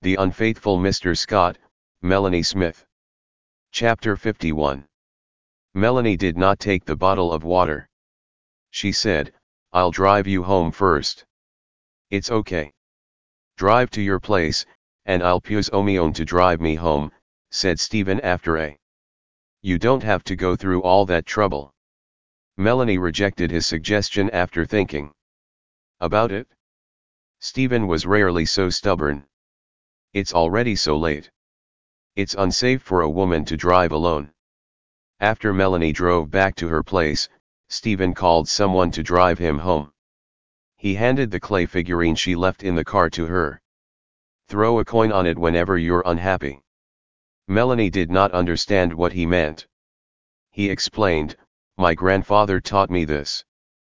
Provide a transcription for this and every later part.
The Unfaithful Mr. Scott, Melanie Smith. Chapter 51. Melanie did not take the bottle of water. She said, "I'll drive you home first." "It's okay. Drive to your place, and I'll push Omion to drive me home," said Stephen after a. "You don't have to go through all that trouble." Melanie rejected his suggestion after thinking about it. Stephen was rarely so stubborn. "It's already so late. It's unsafe for a woman to drive alone." After Melanie drove back to her place, Stephen called someone to drive him home. He handed the clay figurine she left in the car to her. "Throw a coin on it whenever you're unhappy." Melanie did not understand what he meant. He explained, "My grandfather taught me this.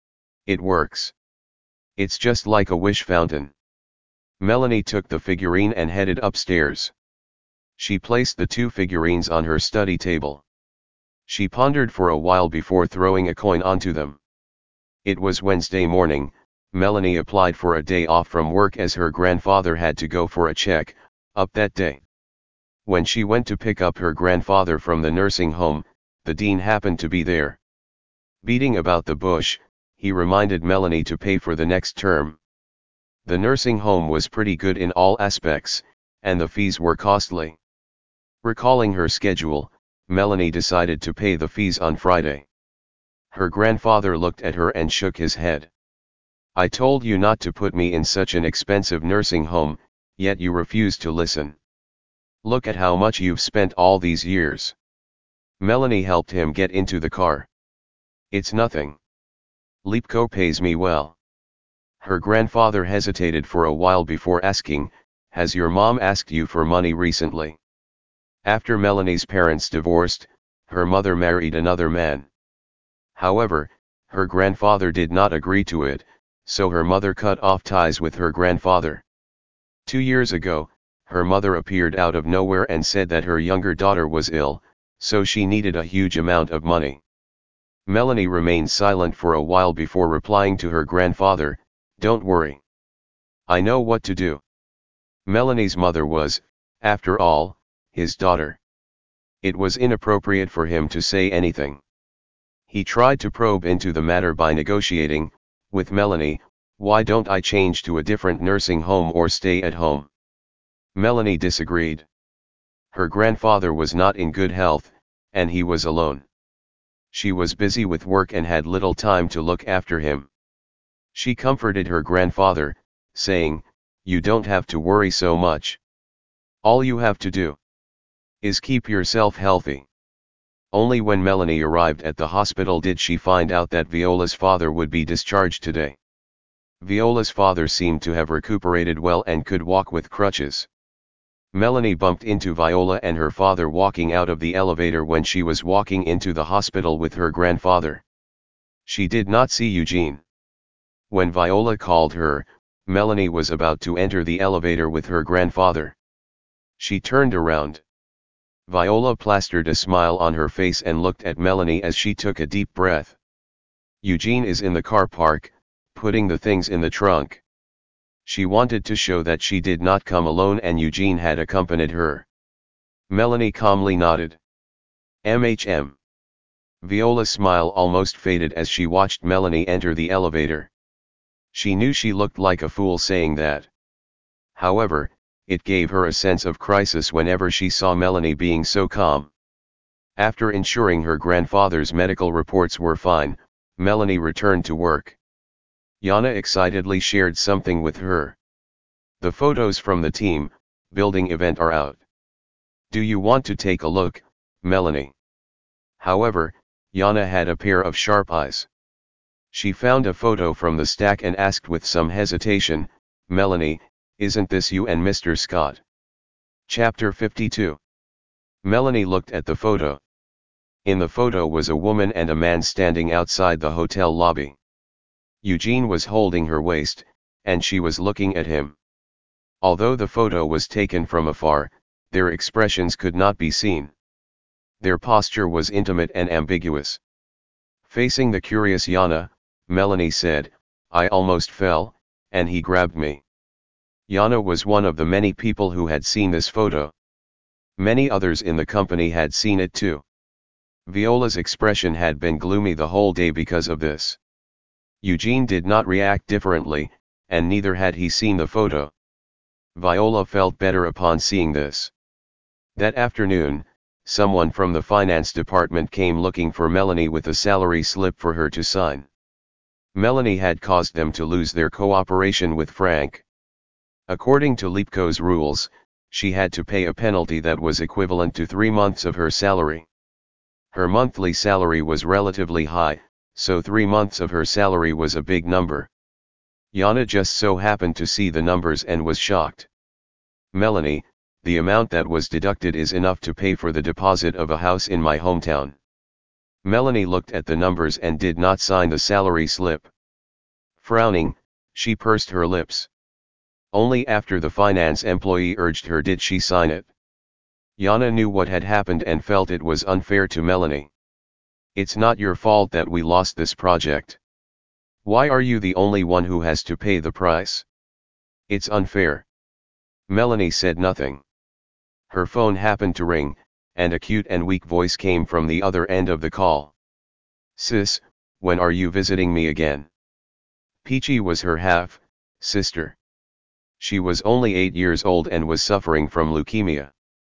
It works. It's just like a wish fountain." Melanie took the figurine and headed upstairs. She placed the two figurines on her study table. She pondered for a while before throwing a coin onto them. It was Wednesday morning. Melanie applied for a day off from work as her grandfather had to go for a check-up that day. When she went to pick up her grandfather from the nursing home, the dean happened to be there. Beating about the bush, he reminded Melanie to pay for the next term. The nursing home was pretty good in all aspects, and the fees were costly. Recalling her schedule, Melanie decided to pay the fees on Friday. Her grandfather looked at her and shook his head. "I told you not to put me in such an expensive nursing home, yet you refuse to listen. Look at how much you've spent all these years." Melanie helped him get into the car. "It's nothing. Leapco pays me well." Her grandfather hesitated for a while before asking, "Has your mom asked you for money recently?" After Melanie's parents divorced, her mother married another man. However, her grandfather did not agree to it, so her mother cut off ties with her grandfather. 2 years ago, her mother appeared out of nowhere and said that her younger daughter was ill, so she needed a huge amount of money. Melanie remained silent for a while before replying to her grandfather, "Don't worry. I know what to do." Melanie's mother was, after all, his daughter. It was inappropriate for him to say anything. He tried to probe into the matter by negotiating with Melanie, "Why don't I change to a different nursing home or stay at home?" Melanie disagreed. Her grandfather was not in good health, and he was alone. She was busy with work and had little time to look after him. She comforted her grandfather, saying, "You don't have to worry so much. All you have to do is keep yourself healthy." Only when Melanie arrived at the hospital did she find out that Viola's father would be discharged today. Viola's father seemed to have recuperated well and could walk with crutches. Melanie bumped into Viola and her father walking out of the elevator when she was walking into the hospital with her grandfather. She did not see Eugene. When Viola called her, Melanie was about to enter the elevator with her grandfather. She turned around. Viola plastered a smile on her face and looked at Melanie as she took a deep breath. "Eugene is in the car park, putting the things in the trunk." She wanted to show that she did not come alone and Eugene had accompanied her. Melanie calmly nodded. "MHM." Viola's smile almost faded as she watched Melanie enter the elevator. She knew she looked like a fool saying that. However, it gave her a sense of crisis whenever she saw Melanie being so calm. After ensuring her grandfather's medical reports were fine, Melanie returned to work. Yana excitedly shared something with her. "The photos from the team building event are out. Do you want to take a look, Melanie?" However, Yana had a pair of sharp eyes. She found a photo from the stack and asked with some hesitation, "Melanie, isn't this you and Mr. Scott?" Chapter 52. Melanie looked at the photo. In the photo was a woman and a man standing outside the hotel lobby. Eugene was holding her waist, and she was looking at him. Although the photo was taken from afar, their expressions could not be seen. Their posture was intimate and ambiguous. Facing the curious Yana, Melanie said, "I almost fell, and he grabbed me." Yana was one of the many people who had seen this photo. Many others in the company had seen it too. Viola's expression had been gloomy the whole day because of this. Eugene did not react differently, and neither had he seen the photo. Viola felt better upon seeing this. That afternoon, someone from the finance department came looking for Melanie with a salary slip for her to sign. Melanie had caused them to lose their cooperation with Frank. According to Lipko's rules, she had to pay a penalty that was equivalent to 3 months of her salary. Her monthly salary was relatively high, so 3 months of her salary was a big number. Yana just so happened to see the numbers and was shocked. Melanie, the amount that was deducted is enough to pay for the deposit of a house in my hometown. Melanie looked at the numbers and did not sign the salary slip. Frowning, she pursed her lips. Only after the finance employee urged her did she sign it. Yana knew what had happened and felt it was unfair to Melanie. It's not your fault that we lost this project. Why are you the only one who has to pay the price? It's unfair. Melanie said nothing. Her phone happened to ring, and a cute and weak voice came from the other end of the call. Sis, when are you visiting me again? Peachy was her half-sister. She was only 8 years old and was suffering from leukemia.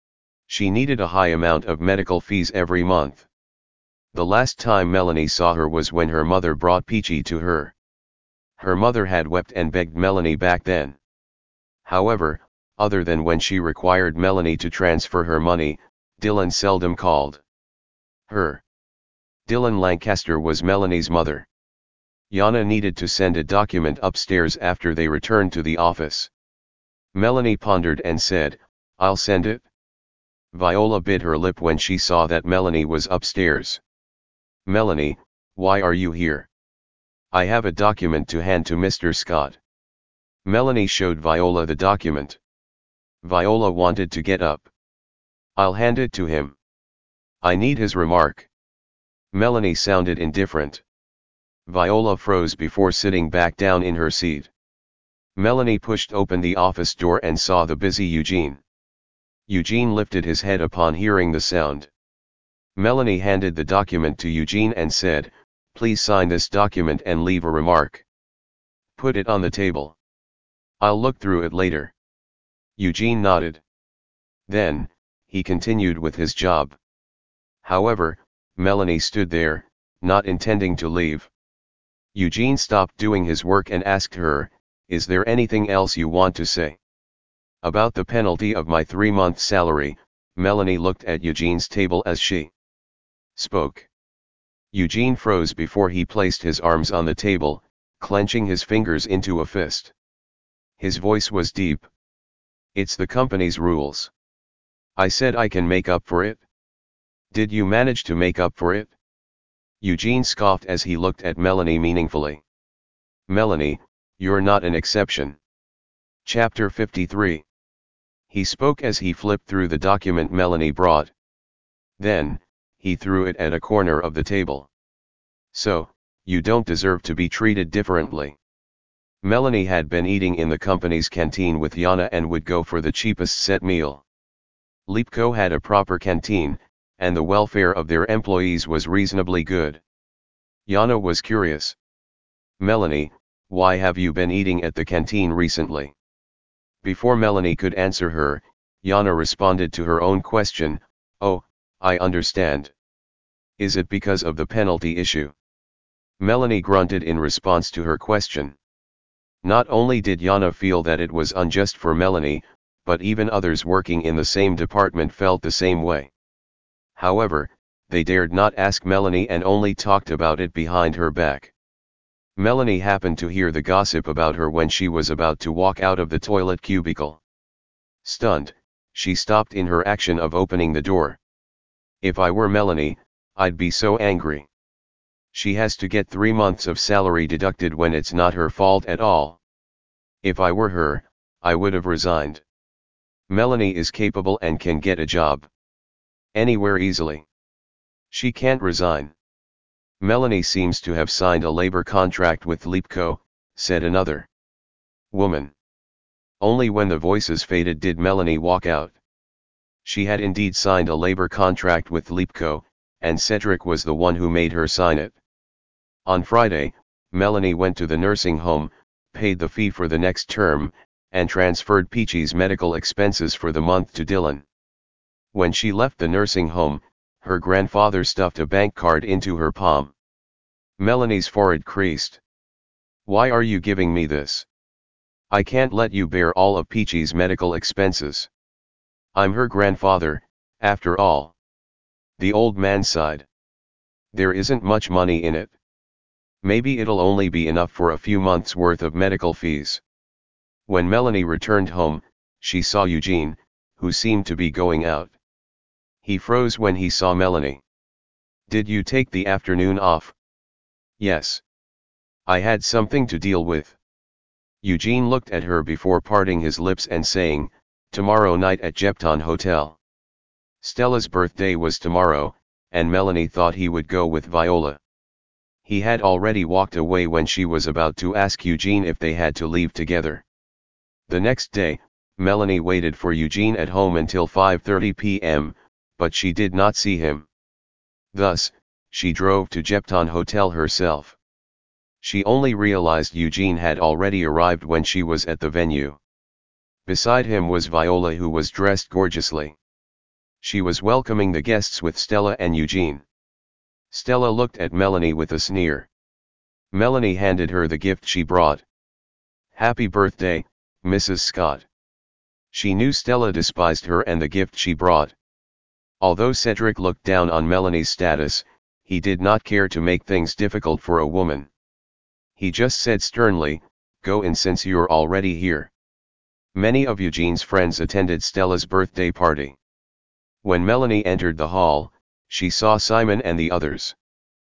She needed a high amount of medical fees every month. The last time Melanie saw her was when her mother brought Peachy to her. Her mother had wept and begged Melanie back then. However, other than when she required Melanie to transfer her money, Dylan seldom called her. Dylan Lancaster was Melanie's mother. Yana needed to send a document upstairs after they returned to the office. Melanie pondered and said, I'll send it. Viola bit her lip when she saw that Melanie was upstairs. Melanie, why are you here? I have a document to hand to Mr. Scott. Melanie showed Viola the document. Viola wanted to get up. I'll hand it to him. I need his remark. Melanie sounded indifferent. Viola froze before sitting back down in her seat. Melanie pushed open the office door and saw the busy Eugene. Eugene lifted his head upon hearing the sound. Melanie handed the document to Eugene and said, Please sign this document and leave a remark. Put it on the table. I'll look through it later. Eugene nodded. Then, he continued with his job. However, Melanie stood there, not intending to leave. Eugene stopped doing his work and asked her, Is there anything else you want to say? About the penalty of my 3-month salary, Melanie looked at Eugene's table as she spoke. Eugene froze before he placed his arms on the table, clenching his fingers into a fist. His voice was deep. It's the company's rules. I said I can make up for it. Did you manage to make up for it? Eugene scoffed as he looked at Melanie meaningfully. Melanie, you're not an exception. Chapter 53. He spoke as he flipped through the document Melanie brought. Then, he threw it at a corner of the table. So, you don't deserve to be treated differently. Melanie had been eating in the company's canteen with Yana and would go for the cheapest set meal. Lipko had a proper canteen, and the welfare of their employees was reasonably good. Yana was curious. Melanie, why have you been eating at the canteen recently? Before Melanie could answer her, Yana responded to her own question, Oh, I understand. Is it because of the penalty issue? Melanie grunted in response to her question. Not only did Yana feel that it was unjust for Melanie, but even others working in the same department felt the same way. However, they dared not ask Melanie and only talked about it behind her back. Melanie happened to hear the gossip about her when she was about to walk out of the toilet cubicle. Stunned, she stopped in her action of opening the door. If I were Melanie, I'd be so angry. She has to get 3 months of salary deducted when it's not her fault at all. If I were her, I would have resigned. Melanie is capable and can get a job anywhere easily. She can't resign. Melanie seems to have signed a labor contract with Lipko, said another woman. Only when the voices faded did Melanie walk out. She had indeed signed a labor contract with Leapco, and Cedric was the one who made her sign it. On Friday, Melanie went to the nursing home, paid the fee for the next term, and transferred Peachy's medical expenses for the month to Dylan. When she left the nursing home, her grandfather stuffed a bank card into her palm. Melanie's forehead creased. "Why are you giving me this? I can't let you bear all of Peachy's medical expenses. I'm her grandfather, after all." The old man sighed. "There isn't much money in it. Maybe it'll only be enough for a few months' worth of medical fees." When Melanie returned home, she saw Eugene, who seemed to be going out. He froze when he saw Melanie. "Did you take the afternoon off?" "Yes. I had something to deal with." Eugene looked at her before parting his lips and saying, "Tomorrow night at Jepton Hotel." Stella's birthday was tomorrow, and Melanie thought he would go with Viola. He had already walked away when she was about to ask Eugene if they had to leave together. The next day, Melanie waited for Eugene at home until 5:30 p.m., but she did not see him. Thus, she drove to Jepton Hotel herself. She only realized Eugene had already arrived when she was at the venue. Beside him was Viola, who was dressed gorgeously. She was welcoming the guests with Stella and Eugene. Stella looked at Melanie with a sneer. Melanie handed her the gift she brought. "Happy birthday, Mrs. Scott." She knew Stella despised her and the gift she brought. Although Cedric looked down on Melanie's status, he did not care to make things difficult for a woman. He just said sternly, "Go in since you're already here." Many of Eugene's friends attended Stella's birthday party. When Melanie entered the hall, she saw Simon and the others.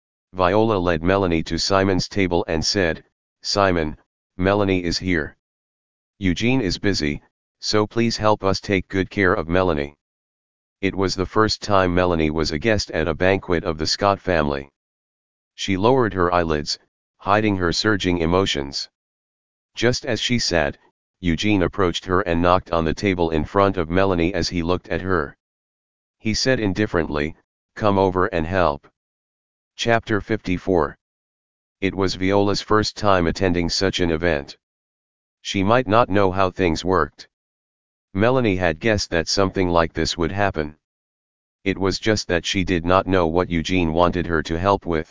Viola led Melanie to Simon's table and said, "Simon, Melanie is here. Eugene is busy, so please help us take good care of Melanie." It was the first time Melanie was a guest at a banquet of the Scott family. She lowered her eyelids, hiding her surging emotions. Just as she sat, Eugene approached her and knocked on the table in front of Melanie as he looked at her. He said indifferently, "Come over and help." Chapter 54. It was Viola's first time attending such an event. She might not know how things worked. Melanie had guessed that something like this would happen. It was just that she did not know what Eugene wanted her to help with.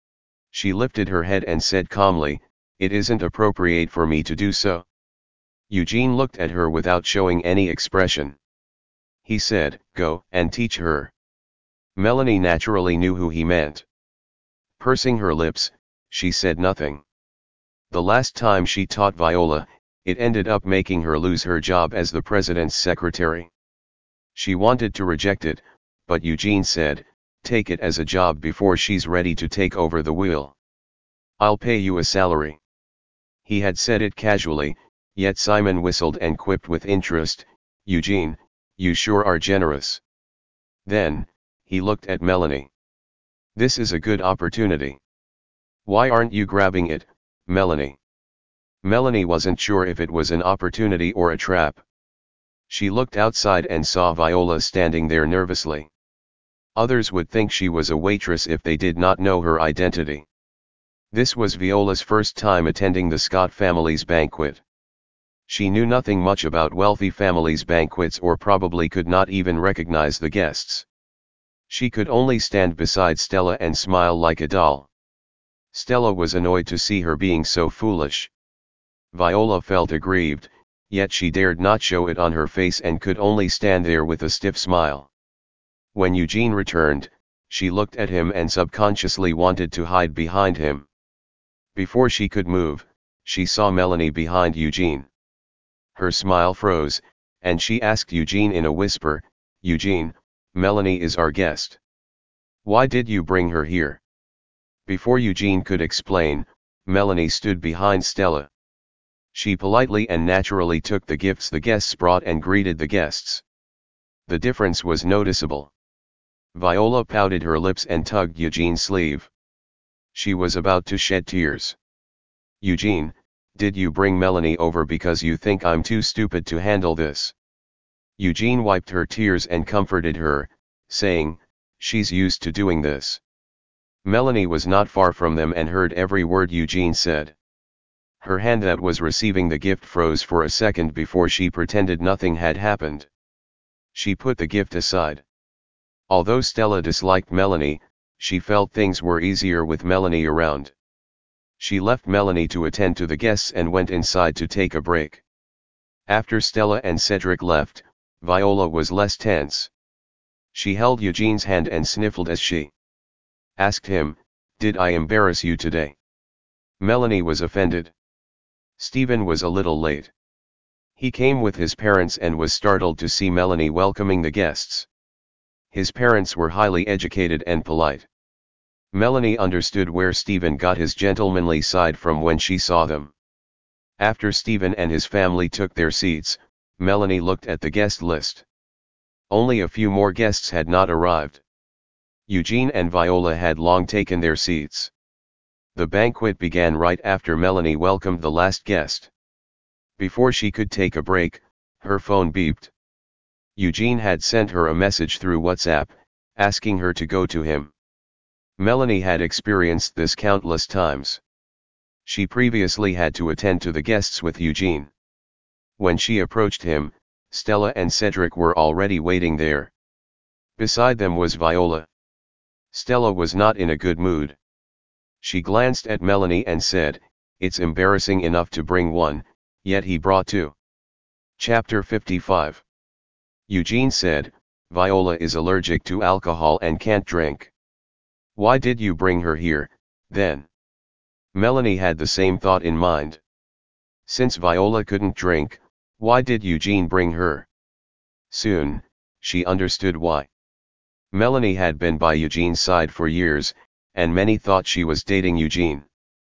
She lifted her head and said calmly, "It isn't appropriate for me to do so." Eugene looked at her without showing any expression. He said, "Go and teach her." Melanie naturally knew who he meant. Pursing her lips, she said nothing. The last time she taught Viola, it ended up making her lose her job as the president's secretary. She wanted to reject it, but Eugene said, "Take it as a job before she's ready to take over the wheel. I'll pay you a salary." He had said it casually, yet Simon whistled and quipped with interest, "Eugene, you sure are generous." Then, he looked at Melanie. "This is a good opportunity. Why aren't you grabbing it, Melanie?" Melanie wasn't sure if it was an opportunity or a trap. She looked outside and saw Viola standing there nervously. Others would think she was a waitress if they did not know her identity. This was Viola's first time attending the Scott family's banquet. She knew nothing much about wealthy families' banquets or probably could not even recognize the guests. She could only stand beside Stella and smile like a doll. Stella was annoyed to see her being so foolish. Viola felt aggrieved, yet she dared not show it on her face and could only stand there with a stiff smile. When Eugene returned, she looked at him and subconsciously wanted to hide behind him. Before she could move, she saw Melanie behind Eugene. Her smile froze, and she asked Eugene in a whisper, "Eugene, Melanie is our guest. Why did you bring her here?" Before Eugene could explain, Melanie stood behind Stella. She politely and naturally took the gifts the guests brought and greeted the guests. The difference was noticeable. Viola pouted her lips and tugged Eugene's sleeve. She was about to shed tears. "Eugene, Did you bring Melanie over because you think I'm too stupid to handle this? Eugene wiped her tears and comforted her, saying, she's used to doing this. Melanie was not far from them and heard every word Eugene said. Her hand that was receiving the gift froze for a second before she pretended nothing had happened. She put the gift aside. Although Stella disliked Melanie, she felt things were easier with Melanie around. She left Melanie to attend to the guests and went inside to take a break. After Stella and Cedric left, Viola was less tense. She held Eugene's hand and sniffled as she asked him, "Did I embarrass you today?" Melanie was offended. Stephen was a little late. He came with his parents and was startled to see Melanie welcoming the guests. His parents were highly educated and polite. Melanie understood where Stephen got his gentlemanly side from when she saw them. After Stephen and his family took their seats, Melanie looked at the guest list. Only a few more guests had not arrived. Eugene and Viola had long taken their seats. The banquet began right after Melanie welcomed the last guest. Before she could take a break, her phone beeped. Eugene had sent her a message through WhatsApp, asking her to go to him. Melanie had experienced this countless times. She previously had to attend to the guests with Eugene. When she approached him, Stella and Cedric were already waiting there. Beside them was Viola. Stella was not in a good mood. She glanced at Melanie and said, "It's embarrassing enough to bring one, yet he brought two." Chapter 55. Eugene said, "Viola is allergic to alcohol and can't drink. Why did you bring her here, then?" Melanie had the same thought in mind. Since Viola couldn't drink, why did Eugene bring her? Soon, she understood why. Melanie had been by Eugene's side for years, and many thought she was dating Eugene.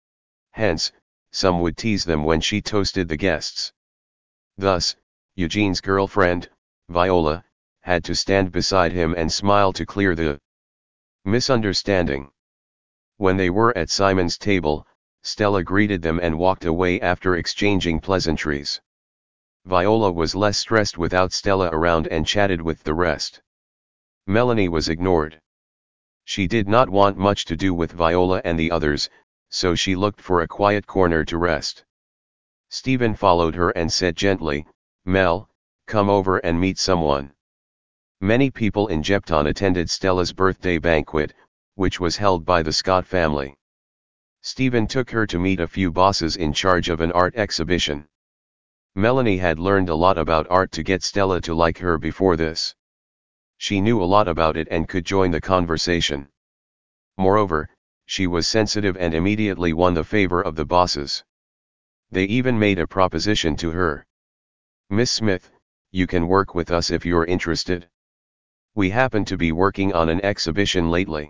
Hence, some would tease them when she toasted the guests. Thus, Eugene's girlfriend, Viola, had to stand beside him and smile to clear the misunderstanding. When they were at Simon's table, Stella greeted them and walked away after exchanging pleasantries. Viola was less stressed without Stella around and chatted with the rest. Melanie was ignored. She did not want much to do with Viola and the others, so she looked for a quiet corner to rest. Stephen followed her and said gently, "Mel, come over and meet someone." Many people in Jepton attended Stella's birthday banquet, which was held by the Scott family. Stephen took her to meet a few bosses in charge of an art exhibition. Melanie had learned a lot about art to get Stella to like her before this. She knew a lot about it and could join the conversation. Moreover, she was sensitive and immediately won the favor of the bosses. They even made a proposition to her. "Miss Smith, you can work with us if you're interested. We happen to be working on an exhibition lately."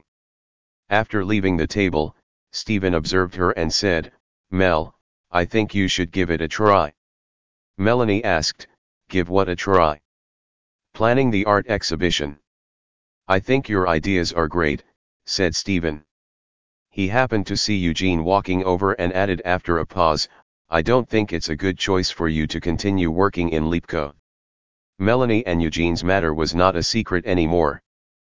After leaving the table, Stephen observed her and said, "Mel, I think you should give it a try." Melanie asked, "Give what a try?" "Planning the art exhibition." "I think your ideas are great," said Stephen. He happened to see Eugene walking over and added after a pause, "I don't think it's a good choice for you to continue working in Lipko." Melanie and Eugene's matter was not a secret anymore.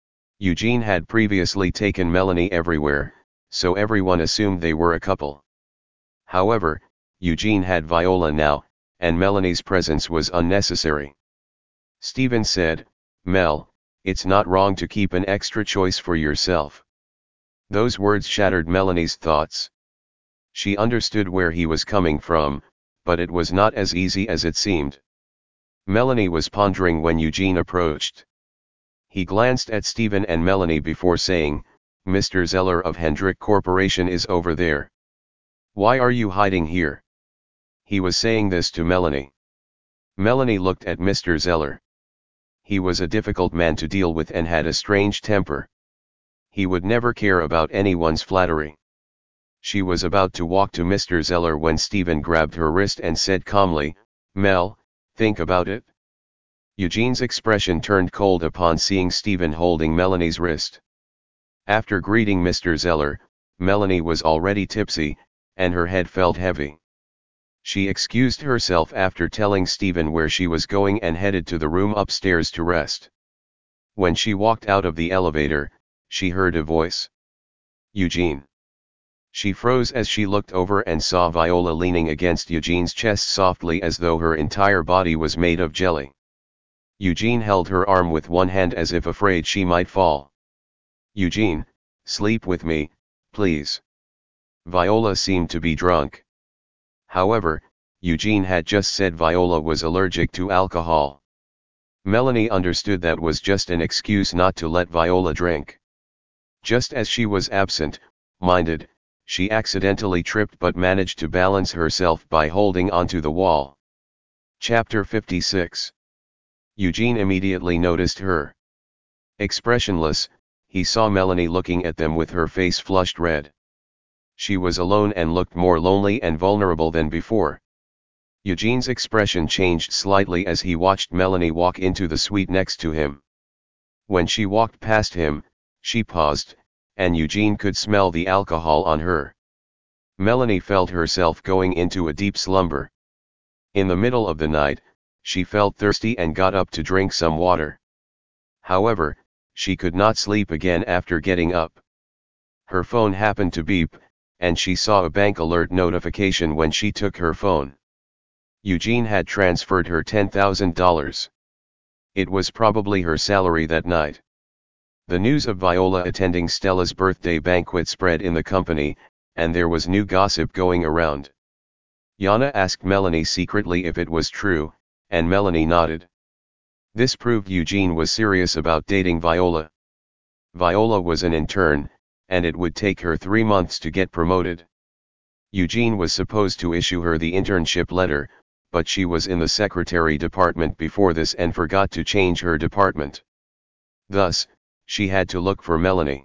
Eugene had previously taken Melanie everywhere, so everyone assumed they were a couple. However, Eugene had Viola now, and Melanie's presence was unnecessary. Stephen said, "Mel, it's not wrong to keep an extra choice for yourself." Those words shattered Melanie's thoughts. She understood where he was coming from, but it was not as easy as it seemed. Melanie was pondering when Eugene approached. He glanced at Stephen and Melanie before saying, "Mr. Zeller of Hendrick Corporation is over there. Why are you hiding here?" He was saying this to Melanie. Melanie looked at Mr. Zeller. He was a difficult man to deal with and had a strange temper. He would never care about anyone's flattery. She was about to walk to Mr. Zeller when Stephen grabbed her wrist and said calmly, "Mel, think about it." Eugene's expression turned cold upon seeing Stephen holding Melanie's wrist. After greeting Mr. Zeller, Melanie was already tipsy, and her head felt heavy. She excused herself after telling Stephen where she was going and headed to the room upstairs to rest. When she walked out of the elevator, she heard a voice. Eugene. She froze as she looked over and saw Viola leaning against Eugene's chest softly as though her entire body was made of jelly. Eugene held her arm with one hand as if afraid she might fall. Eugene, sleep with me, please. Viola seemed to be drunk. However, Eugene had just said Viola was allergic to alcohol. Melanie understood that was just an excuse not to let Viola drink. Just as she was absent-minded, she accidentally tripped but managed to balance herself by holding onto the wall. Chapter 56. Eugene immediately noticed her. Expressionless, he saw Melanie looking at them with her face flushed red. She was alone and looked more lonely and vulnerable than before. Eugene's expression changed slightly as he watched Melanie walk into the suite next to him. When she walked past him, she paused, and Eugene could smell the alcohol on her. Melanie felt herself going into a deep slumber. In the middle of the night, she felt thirsty and got up to drink some water. However, she could not sleep again after getting up. Her phone happened to beep, and she saw a bank alert notification when she took her phone. Eugene had transferred her $10,000. It was probably her salary that night. The news of Viola attending Stella's birthday banquet spread in the company, and there was new gossip going around. Yana asked Melanie secretly if it was true, and Melanie nodded. This proved Eugene was serious about dating Viola. Viola was an intern, and it would take her 3 months to get promoted. Eugene was supposed to issue her the internship letter, but she was in the secretary department before this and forgot to change her department. Thus, she had to look for Melanie.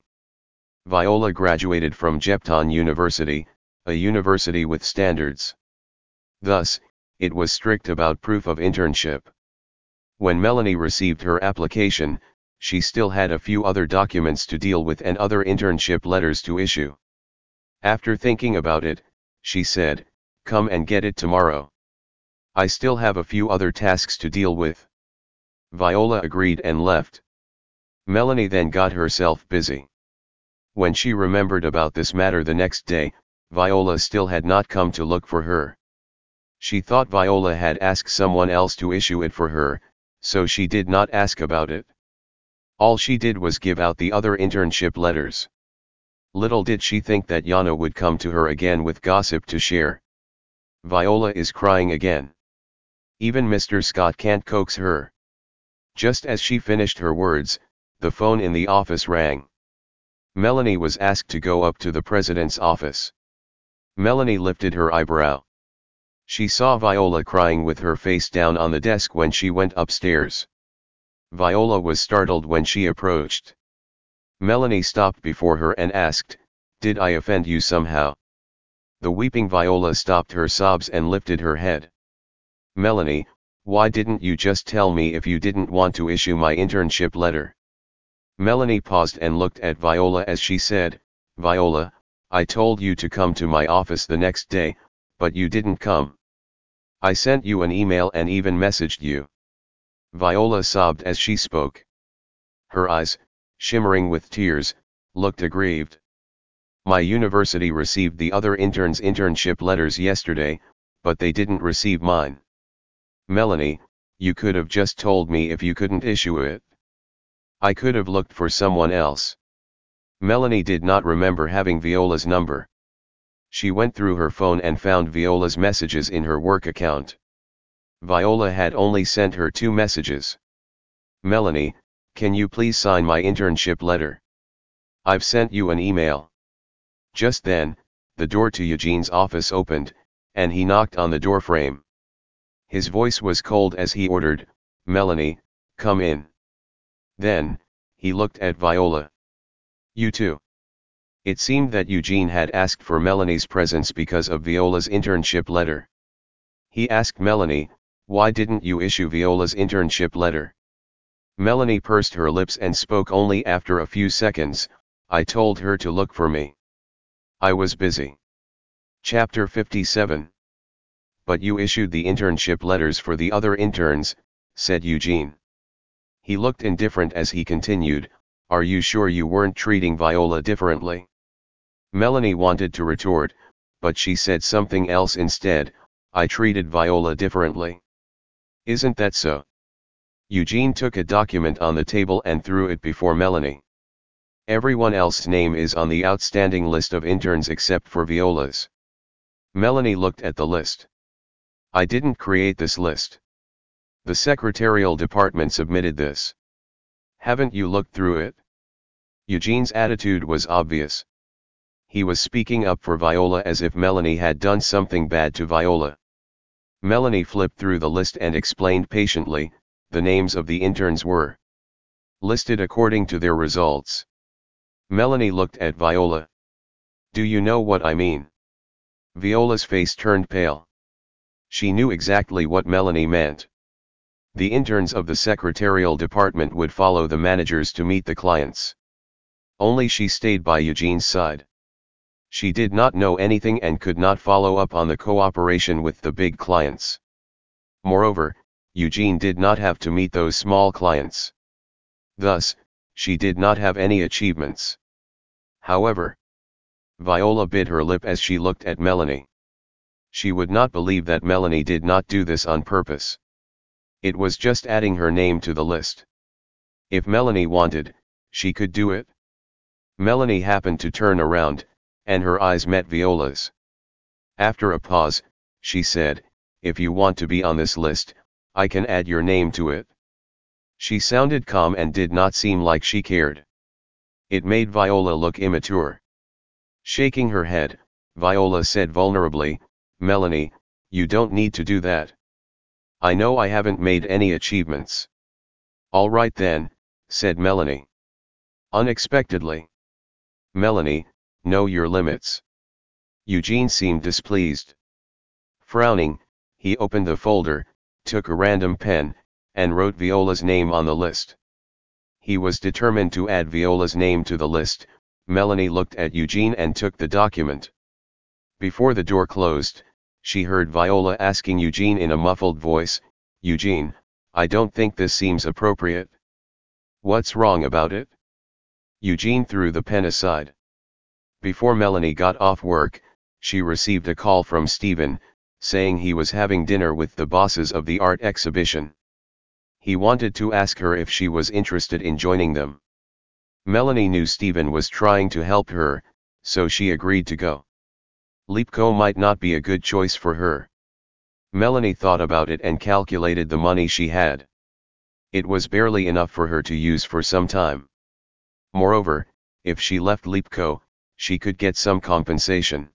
Viola graduated from Jepton University, a university with standards. Thus, it was strict about proof of internship. When Melanie received her application, she still had a few other documents to deal with and other internship letters to issue. After thinking about it, she said, "Come and get it tomorrow. I still have a few other tasks to deal with." Viola agreed and left. Melanie then got herself busy. When she remembered about this matter the next day, Viola still had not come to look for her. She thought Viola had asked someone else to issue it for her, so she did not ask about it. All she did was give out the other internship letters. Little did she think that Yana would come to her again with gossip to share. Viola is crying again. Even Mr. Scott can't coax her. Just as she finished her words, the phone in the office rang. Melanie was asked to go up to the president's office. Melanie lifted her eyebrow. She saw Viola crying with her face down on the desk when she went upstairs. Viola was startled when she approached. Melanie stopped before her and asked, "Did I offend you somehow?" The weeping Viola stopped her sobs and lifted her head. "Melanie, why didn't you just tell me if you didn't want to issue my internship letter?" Melanie paused and looked at Viola as she said, "Viola, I told you to come to my office the next day, but you didn't come. I sent you an email and even messaged you." Viola sobbed as she spoke. Her eyes, shimmering with tears, looked aggrieved. "My university received the other interns' internship letters yesterday, but they didn't receive mine. Melanie, you could have just told me if you couldn't issue it. I could have looked for someone else." Melanie did not remember having Viola's number. She went through her phone and found Viola's messages in her work account. Viola had only sent her 2 messages. "Melanie, can you please sign my internship letter? I've sent you an email." Just then, the door to Eugene's office opened, and he knocked on the doorframe. His voice was cold as he ordered, "Melanie, come in." Then, he looked at Viola. "You too." It seemed that Eugene had asked for Melanie's presence because of Viola's internship letter. He asked Melanie, "Why didn't you issue Viola's internship letter?" Melanie pursed her lips and spoke only after a few seconds, "I told her to look for me. I was busy." Chapter 57. But you issued the internship letters for the other interns, said Eugene. He looked indifferent as he continued, are you sure you weren't treating Viola differently? Melanie wanted to retort, but she said something else instead, I treated Viola differently. Isn't that so? Eugene took a document on the table and threw it before Melanie. Everyone else's name is on the outstanding list of interns except for Viola's. Melanie looked at the list. I didn't create this list. The secretarial department submitted this. Haven't you looked through it? Eugene's attitude was obvious. He was speaking up for Viola as if Melanie had done something bad to Viola. Melanie flipped through the list and explained patiently, the names of the interns were listed according to their results. Melanie looked at Viola. Do you know what I mean? Viola's face turned pale. She knew exactly what Melanie meant. The interns of the secretarial department would follow the managers to meet the clients. Only she stayed by Eugene's side. She did not know anything and could not follow up on the cooperation with the big clients. Moreover, Eugene did not have to meet those small clients. Thus, she did not have any achievements. However, Viola bit her lip as she looked at Melanie. She would not believe that Melanie did not do this on purpose. It was just adding her name to the list. If Melanie wanted, she could do it. Melanie happened to turn around, and her eyes met Viola's. After a pause, she said, if you want to be on this list, I can add your name to it. She sounded calm and did not seem like she cared. It made Viola look immature. Shaking her head, Viola said vulnerably, Melanie, you don't need to do that. I know I haven't made any achievements. All right then, said Melanie. Unexpectedly. Melanie, know your limits. Eugene seemed displeased. Frowning, he opened the folder, took a random pen, and wrote Viola's name on the list. He was determined to add Viola's name to the list. Melanie looked at Eugene and took the document. Before the door closed, she heard Viola asking Eugene in a muffled voice, Eugene, I don't think this seems appropriate. What's wrong about it? Eugene threw the pen aside. Before Melanie got off work, she received a call from Stephen, saying he was having dinner with the bosses of the art exhibition. He wanted to ask her if she was interested in joining them. Melanie knew Stephen was trying to help her, so she agreed to go. Lipko might not be a good choice for her. Melanie thought about it and calculated the money she had. It was barely enough for her to use for some time. Moreover, if she left Lipko, she could get some compensation.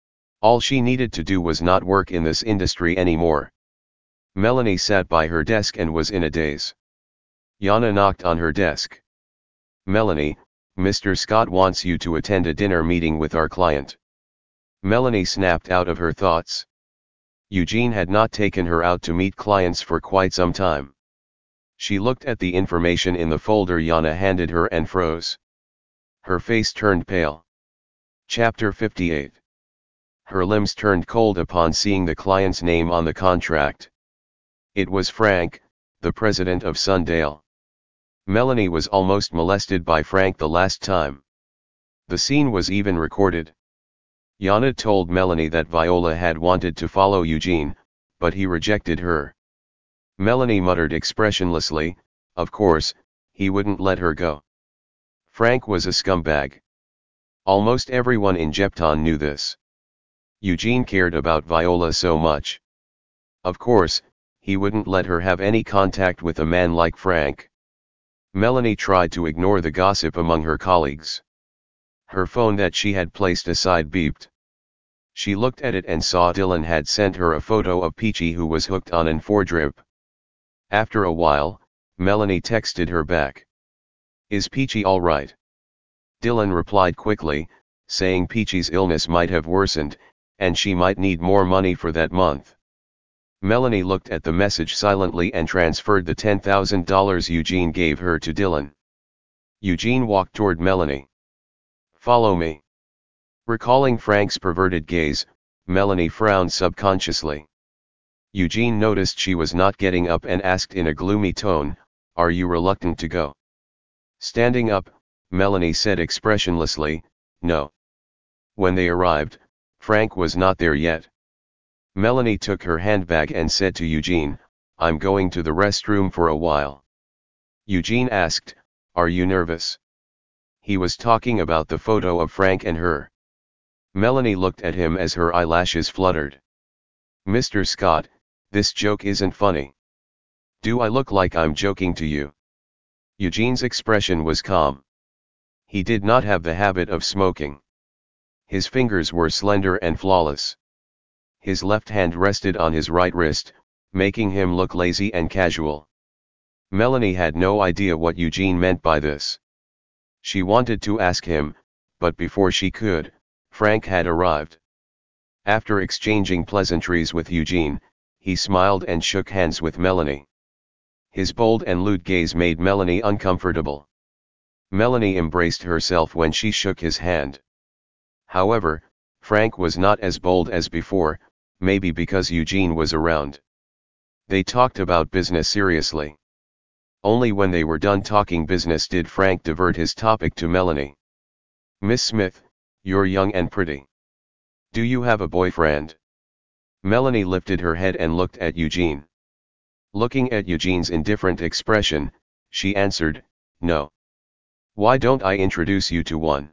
All she needed to do was not work in this industry anymore. Melanie sat by her desk and was in a daze. Yana knocked on her desk. Melanie, Mr. Scott wants you to attend a dinner meeting with our client. Melanie snapped out of her thoughts. Eugene had not taken her out to meet clients for quite some time. She looked at the information in the folder Yana handed her and froze. Her face turned pale. Chapter 58. Her limbs turned cold upon seeing the client's name on the contract. It was Frank, the president of Sundale. Melanie was almost molested by Frank the last time. The scene was even recorded. Yana told Melanie that Viola had wanted to follow Eugene, but he rejected her. Melanie muttered expressionlessly, of course, he wouldn't let her go. Frank was a scumbag. Almost everyone in Jepton knew this. Eugene cared about Viola so much. Of course, he wouldn't let her have any contact with a man like Frank. Melanie tried to ignore the gossip among her colleagues. Her phone that she had placed aside beeped. She looked at it and saw Dylan had sent her a photo of Peachy who was hooked on an 4-drip. After a while, Melanie texted her back. Is Peachy all right? Dylan replied quickly, saying Peachy's illness might have worsened, and she might need more money for that month. Melanie looked at the message silently and transferred the $10,000 Eugene gave her to Dylan. Eugene walked toward Melanie. Follow me. Recalling Frank's perverted gaze, Melanie frowned subconsciously. Eugene noticed she was not getting up and asked in a gloomy tone, "Are you reluctant to go?" Standing up, Melanie said expressionlessly, "No." When they arrived, Frank was not there yet. Melanie took her handbag and said to Eugene, "I'm going to the restroom for a while." Eugene asked, "Are you nervous?" He was talking about the photo of Frank and her. Melanie looked at him as her eyelashes fluttered. "Mr. Scott, this joke isn't funny. Do I look like I'm joking to you?" Eugene's expression was calm. He did not have the habit of smoking. His fingers were slender and flawless. His left hand rested on his right wrist, making him look lazy and casual. Melanie had no idea what Eugene meant by this. She wanted to ask him, but before she could, Frank had arrived. After exchanging pleasantries with Eugene, he smiled and shook hands with Melanie. His bold and lewd gaze made Melanie uncomfortable. Melanie embraced herself when she shook his hand. However, Frank was not as bold as before, maybe because Eugene was around. They talked about business seriously. Only when they were done talking business did Frank divert his topic to Melanie. "Miss Smith, you're young and pretty. Do you have a boyfriend?" Melanie lifted her head and looked at Eugene. Looking at Eugene's indifferent expression, she answered, "No." "Why don't I introduce you to one?"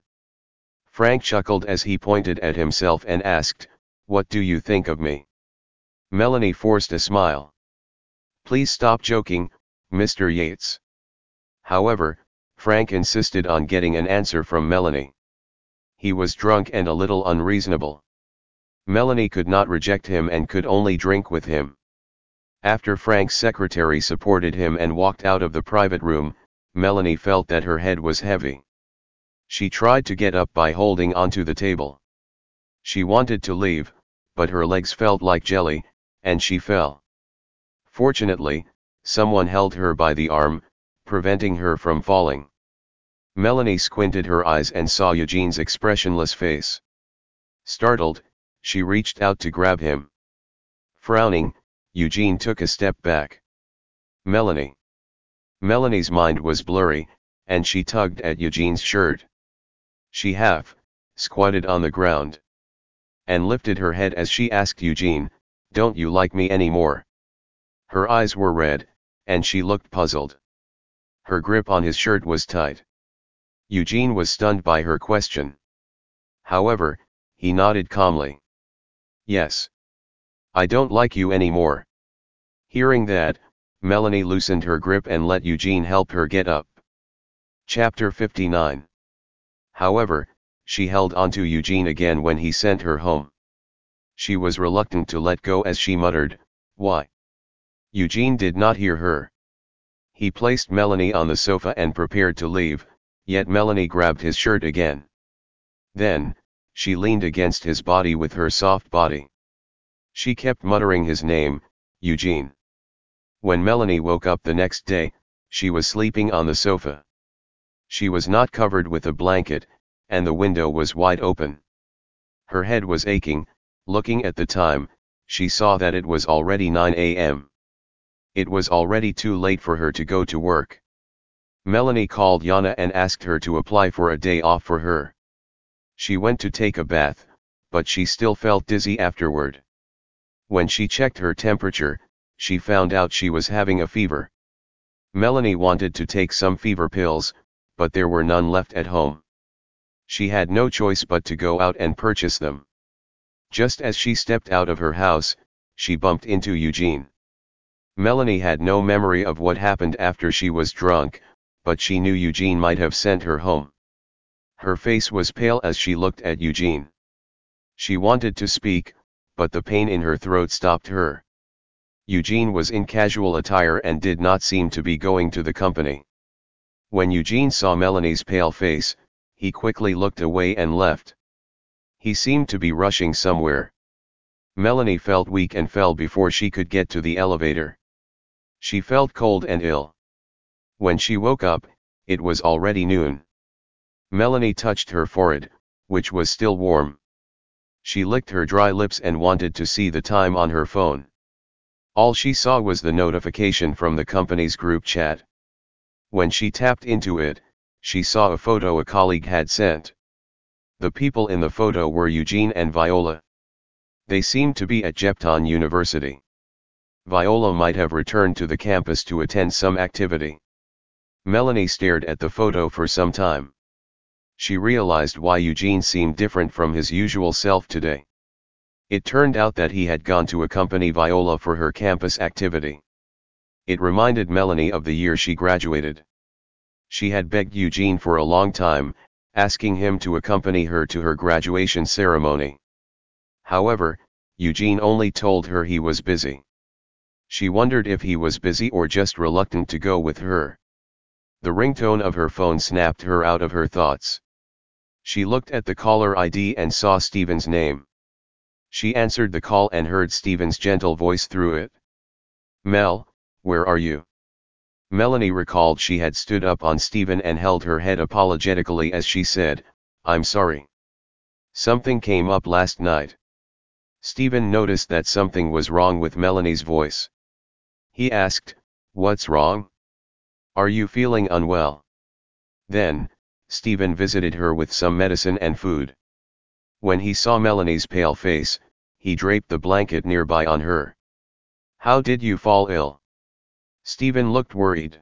Frank chuckled as he pointed at himself and asked, "What do you think of me?" Melanie forced a smile. "Please stop joking, Mr. Yates." However, Frank insisted on getting an answer from Melanie. He was drunk and a little unreasonable. Melanie could not reject him and could only drink with him. After Frank's secretary supported him and walked out of the private room, Melanie felt that her head was heavy. She tried to get up by holding onto the table. She wanted to leave, but her legs felt like jelly, and she fell. Fortunately, someone held her by the arm, preventing her from falling. Melanie squinted her eyes and saw Eugene's expressionless face. Startled, she reached out to grab him. Frowning, Eugene took a step back. "Melanie." Melanie's mind was blurry, and she tugged at Eugene's shirt. She half squatted on the ground and lifted her head as she asked Eugene, "Don't you like me anymore?" Her eyes were red, and she looked puzzled. Her grip on his shirt was tight. Eugene was stunned by her question. However, he nodded calmly. "Yes. I don't like you anymore." Hearing that, Melanie loosened her grip and let Eugene help her get up. Chapter 59. However, she held onto Eugene again when he sent her home. She was reluctant to let go as she muttered, "Why?" Eugene did not hear her. He placed Melanie on the sofa and prepared to leave, yet Melanie grabbed his shirt again. Then, she leaned against his body with her soft body. She kept muttering his name, Eugene. When Melanie woke up the next day, she was sleeping on the sofa. She was not covered with a blanket, and the window was wide open. Her head was aching. Looking at the time, she saw that it was already 9 a.m. It was already too late for her to go to work. Melanie called Yana and asked her to apply for a day off for her. She went to take a bath, but she still felt dizzy afterward. When she checked her temperature, she found out she was having a fever. Melanie wanted to take some fever pills, but there were none left at home. She had no choice but to go out and purchase them. Just as she stepped out of her house, she bumped into Eugene. Melanie had no memory of what happened after she was drunk, but she knew Eugene might have sent her home. Her face was pale as she looked at Eugene. She wanted to speak, but the pain in her throat stopped her. Eugene was in casual attire and did not seem to be going to the company. When Eugene saw Melanie's pale face, he quickly looked away and left. He seemed to be rushing somewhere. Melanie felt weak and fell before she could get to the elevator. She felt cold and ill. When she woke up, it was already noon. Melanie touched her forehead, which was still warm. She licked her dry lips and wanted to see the time on her phone. All she saw was the notification from the company's group chat. When she tapped into it, she saw a photo a colleague had sent. The people in the photo were Eugene and Viola. They seemed to be at Jepton University. Viola might have returned to the campus to attend some activity. Melanie stared at the photo for some time. She realized why Eugene seemed different from his usual self today. It turned out that he had gone to accompany Viola for her campus activity. It reminded Melanie of the year she graduated. She had begged Eugene for a long time, asking him to accompany her to her graduation ceremony. However, Eugene only told her he was busy. She wondered if he was busy or just reluctant to go with her. The ringtone of her phone snapped her out of her thoughts. She looked at the caller ID and saw Stephen's name. She answered the call and heard Stephen's gentle voice through it. "Mel, where are you?" Melanie recalled she had stood up on Stephen and held her head apologetically as she said, "I'm sorry. Something came up last night." Stephen noticed that something was wrong with Melanie's voice. He asked, "What's wrong? Are you feeling unwell?" Then, Stephen visited her with some medicine and food. When he saw Melanie's pale face, he draped the blanket nearby on her. "How did you fall ill?" Stephen looked worried.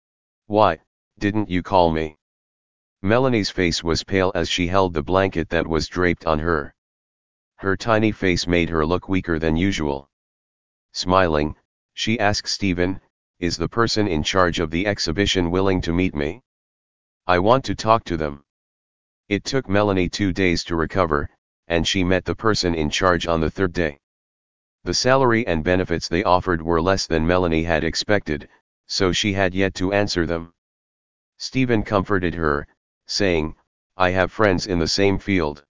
"Why, didn't you call me?" Melanie's face was pale as she held the blanket that was draped on her. Her tiny face made her look weaker than usual. Smiling, she asked Stephen, "Is the person in charge of the exhibition willing to meet me? I want to talk to them." It took Melanie 2 days to recover, and she met the person in charge on the third day. The salary and benefits they offered were less than Melanie had expected, so she had yet to answer them. Stephen comforted her, saying, "I have friends in the same field.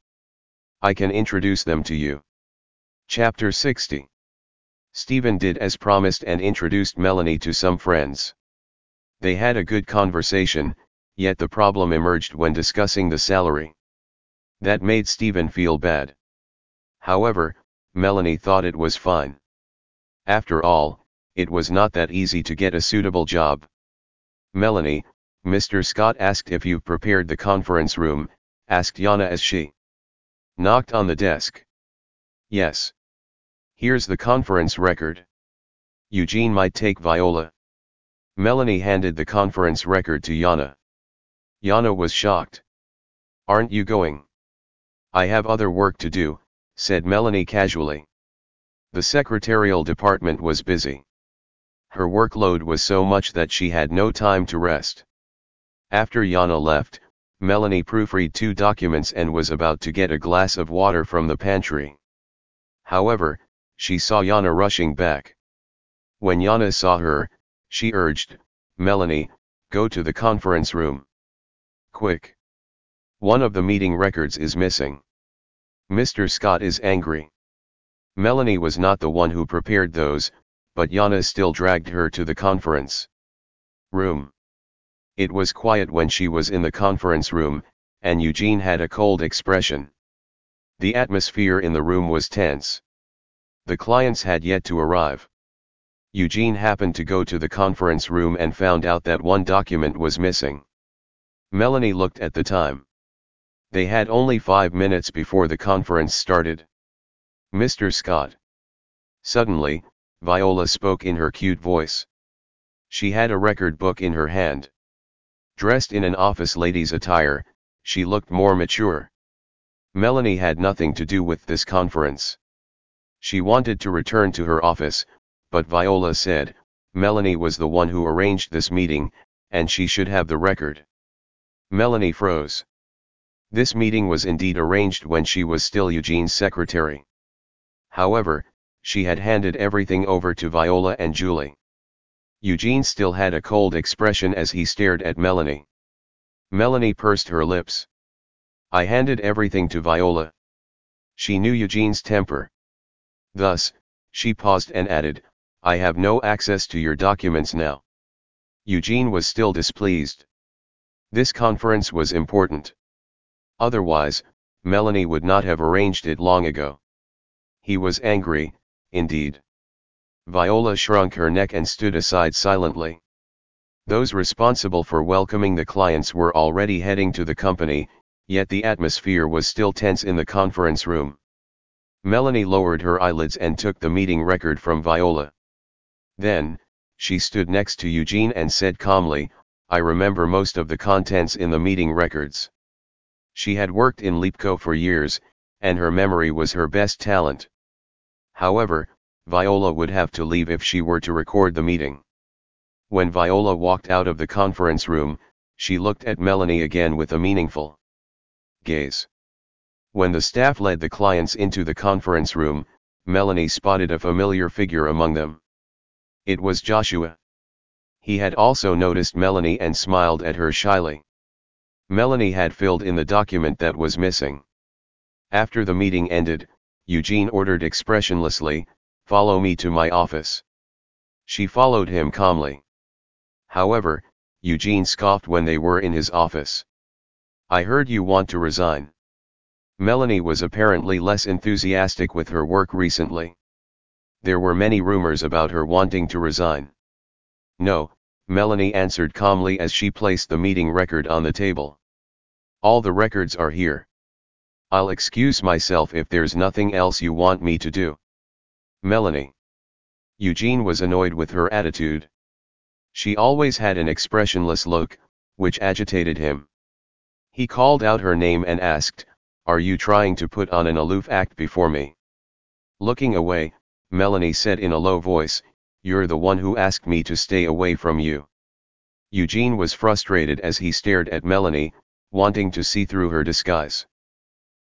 I can introduce them to you." Chapter 60. Stephen did as promised and introduced Melanie to some friends. They had a good conversation, yet the problem emerged when discussing the salary. That made Stephen feel bad. However, Melanie thought it was fine. After all, it was not that easy to get a suitable job. "Melanie, Mr. Scott asked if you've prepared the conference room," asked Yana as she knocked on the desk. "Yes. Here's the conference record. Eugene might take Viola." Melanie handed the conference record to Yana. Yana was shocked. "Aren't you going?" "I have other work to do," said Melanie casually. The secretarial department was busy. Her workload was so much that she had no time to rest. After Yana left, Melanie proofread 2 documents and was about to get a glass of water from the pantry. However, she saw Yana rushing back. When Yana saw her, she urged, "Melanie, go to the conference room. Quick. One of the meeting records is missing. Mr. Scott is angry." Melanie was not the one who prepared those, but Yana still dragged her to the conference room. It was quiet when she was in the conference room, and Eugene had a cold expression. The atmosphere in the room was tense. The clients had yet to arrive. Eugene happened to go to the conference room and found out that one document was missing. Melanie looked at the time. They had only 5 minutes before the conference started. "Mr. Scott." Suddenly, Viola spoke in her cute voice. She had a record book in her hand. Dressed in an office lady's attire, she looked more mature. Melanie had nothing to do with this conference. She wanted to return to her office, but Viola said, Melanie was the one who arranged this meeting, and she should have the record. Melanie froze. This meeting was indeed arranged when she was still Eugene's secretary. However, she had handed everything over to Viola and Julie. Eugene still had a cold expression as he stared at Melanie. Melanie pursed her lips. "I handed everything to Viola." She knew Eugene's temper. Thus, she paused and added, "I have no access to your documents now." Eugene was still displeased. This conference was important. Otherwise, Melanie would not have arranged it long ago. He was angry, indeed. Viola shrunk her neck and stood aside silently. Those responsible for welcoming the clients were already heading to the company, yet the atmosphere was still tense in the conference room. Melanie lowered her eyelids and took the meeting record from Viola. Then, she stood next to Eugene and said calmly, "I remember most of the contents in the meeting records." She had worked in Leapco for years, and her memory was her best talent. However, Viola would have to leave if she were to record the meeting. When Viola walked out of the conference room, she looked at Melanie again with a meaningful gaze. When the staff led the clients into the conference room, Melanie spotted a familiar figure among them. It was Joshua. He had also noticed Melanie and smiled at her shyly. Melanie had filled in the document that was missing. After the meeting ended, Eugene ordered expressionlessly, "Follow me to my office." She followed him calmly. However, Eugene scoffed when they were in his office. "I heard you want to resign." Melanie was apparently less enthusiastic with her work recently. There were many rumors about her wanting to resign. "No," Melanie answered calmly as she placed the meeting record on the table. "All the records are here. I'll excuse myself if there's nothing else you want me to do." "Melanie." Eugene was annoyed with her attitude. She always had an expressionless look, which agitated him. He called out her name and asked, "Are you trying to put on an aloof act before me?" Looking away, Melanie said in a low voice, "You're the one who asked me to stay away from you." Eugene was frustrated as he stared at Melanie, wanting to see through her disguise.